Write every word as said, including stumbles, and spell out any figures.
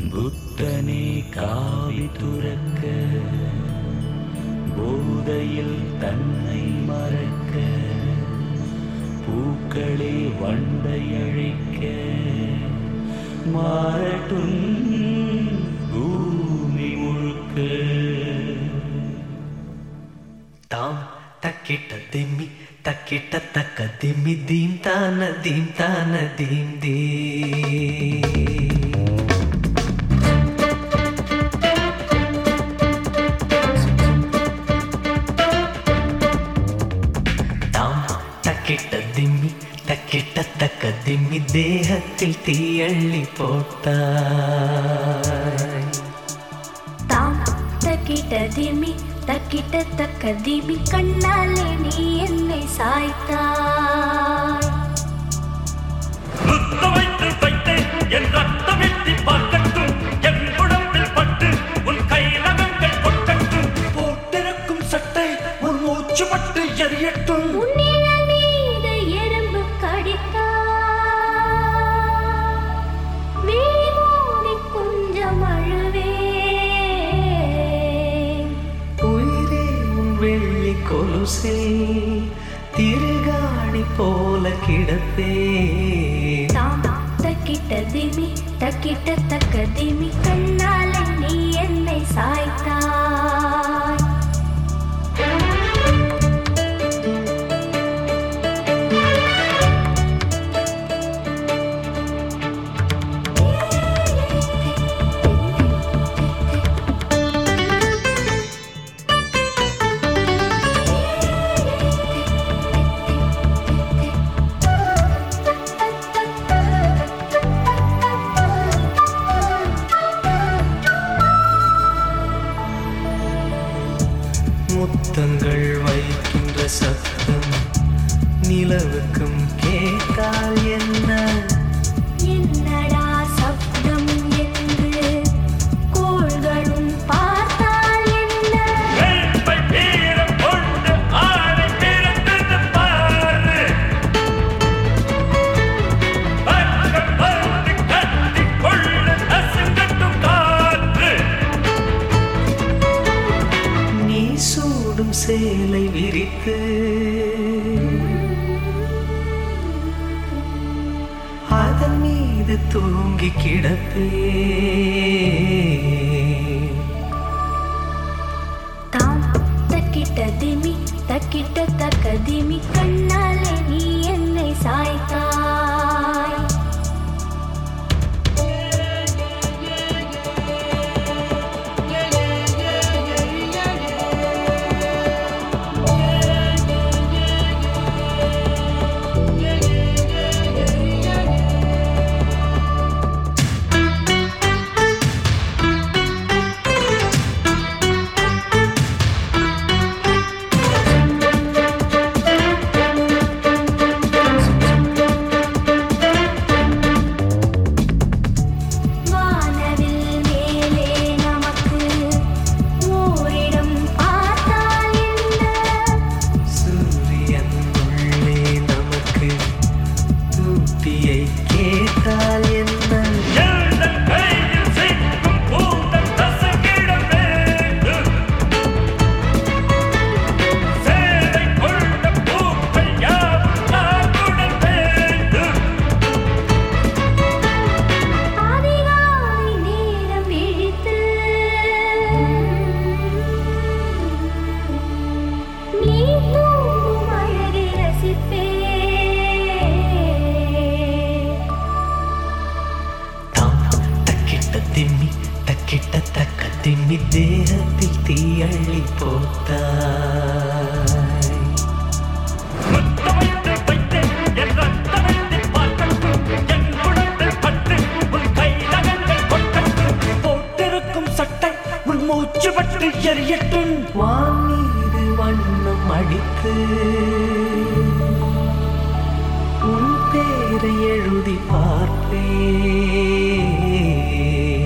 புத்தனே காவி துறக்க போதையில் தன்னை மறக்க பூக்களே வண்டை அழைக்க மாறட்டும் பூமி முழுக்க. தாம் தக்கிட்ட திம்மி தக்கிட்ட தக்க திம்மி தீம் தான தீம் தான தீம் தீ தக்கிட்ட திம்மி தக்கிட்ட தக்க திம்மி தேகத்தில் தீயள்ளி போட்டாய். தாம் தக்கிட்ட திம்மி தக்கிட்ட தக்க திம்மி கண்ணாலே நீ என்னை சாய்த்தாய். வைத்து வைத்து என் ரத்தமிட்டு பார்க்கட்டும், என் உடம்பில் பட்டு உன் கைரகங்கள் கொட்டட்டும், போட்டிருக்கும் சட்டை உன் மூச்சு பட்டு எரியட்டும். கொலுசே திருகாணி போல கிடப்பே. தக்கிட்ட திமி தக்கிட்ட தக்க திமி கண்ணாலே நீ என்னை சாய்த்தாய். முத்தங்கள் வைக்கின்ற சத்தம் நிலவுக்கும் கேட்டால் என்ன? என்னடா சப்தம் என்று கோள்களும் பார்த்தால் என்ன? வேப்பை வீரம் கொண்டு ஆடை பிறந்தது பாரு, பக்கம் வந்து கட்டி கொள்ள நசுங்கட்டும் காற்று. நீ சூடும் சேலை விரித்து அதன் மீது தூங்கி கிடப்பே. தாம் தக்கிட்ட திமி தக்கிட்ட தக்க திமி கண்ணாலே நீ என்னை சாய்த்தாய். திம்மி தக்கிட்ட தக்க திம்மி தேகத்தில் தீயள்ளி போட்டாய். முத்தமைத்து வைத்து என் ரத்தமிட்டு பார்க்கட்டும், என் உடம்பில் பட்டு உன் கைரகங்கள் கொட்டட்டும், போட்டிருக்கும் சட்டை உன் மூச்சு பட்டு எரியட்டும். வான் மீது வண்ணம் அடித்து உன் பேரை எழுதி பார்ப்பேன்.